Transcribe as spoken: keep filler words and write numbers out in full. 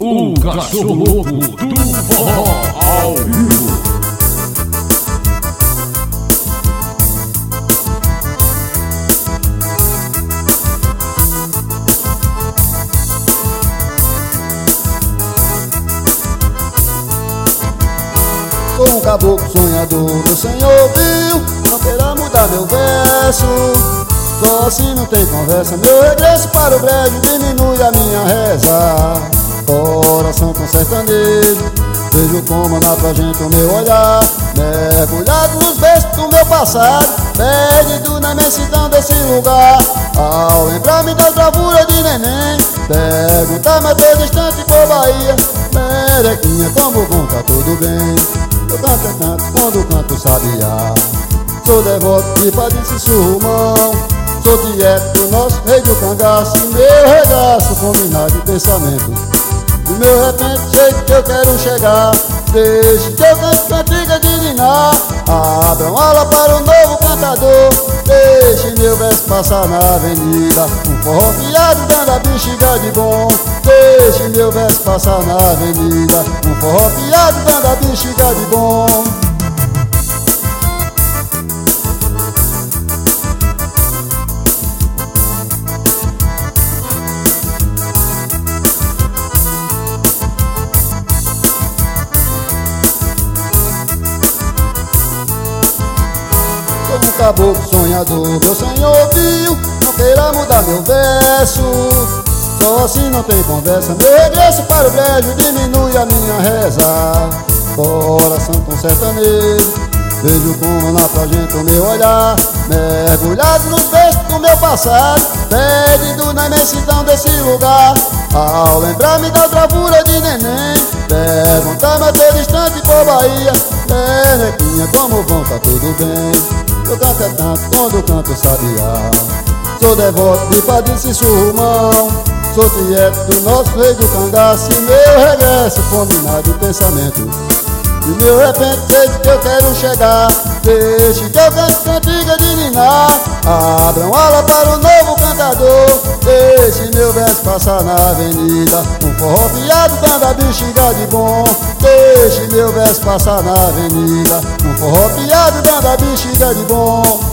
O cachorro louco do forró ao vivo. Sou um caboclo sonhador, meu senhor viu, não queira mudar meu verso. Só assim não tem conversa, meu regresso para o brejo diminui a minha reza. Coração tão sertanejo, vejo como na tua gente o meu olhar, mergulhado nos beijos do meu passado, perdido na imensidão desse lugar. Ao lembrar-me das bravuras de neném, perguntar-me a todo instante por Bahia, merequinha, como vão, tá tudo bem? Eu canto é canto quando canto sabiá. Sou devoto de Padre Surrumão, sou tieto do nosso rei do cangaço, e meu regaço combinado de pensamento. Do meu repente jeito que eu quero chegar, deixe que eu cante cantiga de ninar. Abram ala para o novo cantador, deixe meu verso passar na avenida. Um forró fiado dando a bexiga de bom, deixe meu verso passar na avenida. Um forró fiado dando a bexiga de bom. Sou um caboclo sonhador, meu senhor viu, não queira mudar meu verso. Só assim não tem conversa, meu regresso para o brejo diminui a minha reza. Coração tão sertanejo, vejo como na tua gente o meu olhar, mergulhado nos beijos do meu passado, perdido na imensidão desse lugar. Ao lembrar-me das bravuras de neném, perguntar-me a todo instante por Bahia, merequinha, como vão, tá tudo bem? Eu canto é tanto quando canto sabiá. Sou devoto de Padre Surrumão, sou tieto do nosso rei do cangaço, e meu regresso combinado de pensamento. E meu repente jeito que eu quero chegar, deixe que eu cante cantiga de ninar. Abram ala para o novo cantador, deixe meu verso passar na avenida. Um forró fiado dando a bexiga de bom, deixe meu verso passar na avenida. Um forró fiado dando a bexiga de bom.